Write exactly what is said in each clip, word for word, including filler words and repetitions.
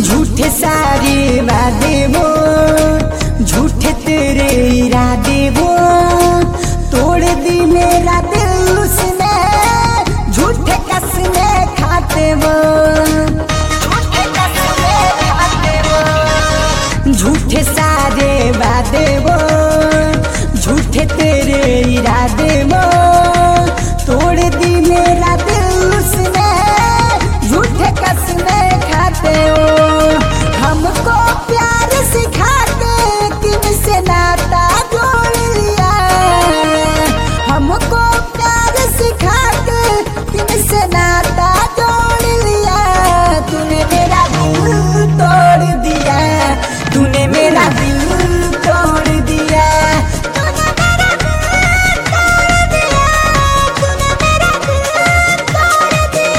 झूठे सारे वादे वो, झूठे तेरे इरादे वो, तोड़ दी मेरा दिल उसने, झूठे कसमे खाते वो, झूठे कसमे खाते वो। झूठे सारे वादे वो, झूठे तेरे इरादे वो, तोड़ दी मेरा दिल उसने, झूठे कसमे खाते हो। हमको प्यार सिखाते किनसे नाता जोड़ लिया, हमको प्यार सिखाते किनसे नाता जोड़ लिया। तूने मेरा दिल तोड़ दिया, तूने मेरा दिल तोड़ दिया, तूने मेरा दिल तोड़ दिया, तूने मेरा दिल तोड़ दिया।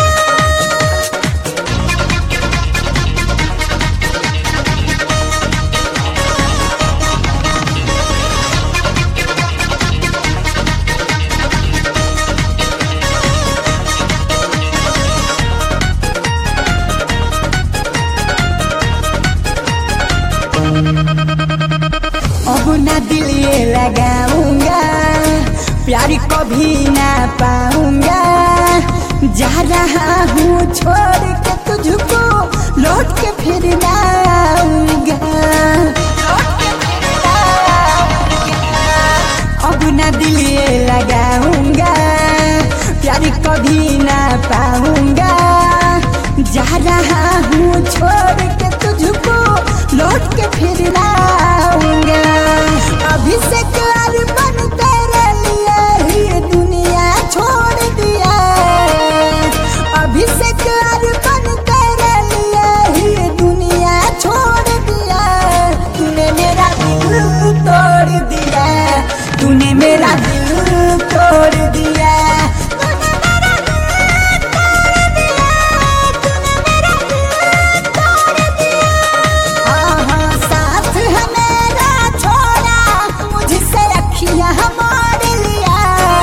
अब ना दिल ये लगाऊंगा, प्यार कभी ना पाऊंगा। जा रहा हूँ छोड़ के तुझको, लौट के फिर ना आऊंगा, लौट के फिर ना आऊंगा। अब ना दिल ये लगाऊंगा, प्यार कभी ना पाऊंगा। जा रहा हूँ छोड़ के तुझको, लौट के फिर ना आऊंगा। अभी से अर्पण तेरे लिए ही दुनिया छोड़ दिया, अभी से अर्पण तेरे लिए ही दुनिया छोड़ दिया। तूने मेरा दिल तोड़ दिया, तूने मेरा दिल तोड़ दिया, तूने मेरा दिल तोड़ दिया, तूने मेरा दिल तोड़ दिया। हाँ हाँ साथ है मेरा छोड़ा, मुझसे अखियाँ मोड़ लिया।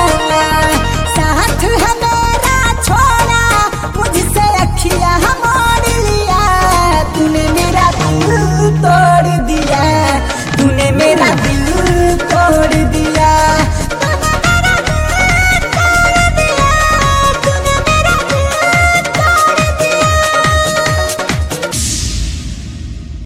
साथ है मेरा छोड़ा, मुझसे अखियाँ मोड़ लिया। तूने मेरा दिल तोड़ दिया, तूने मेरा दिल तोड़ दिया।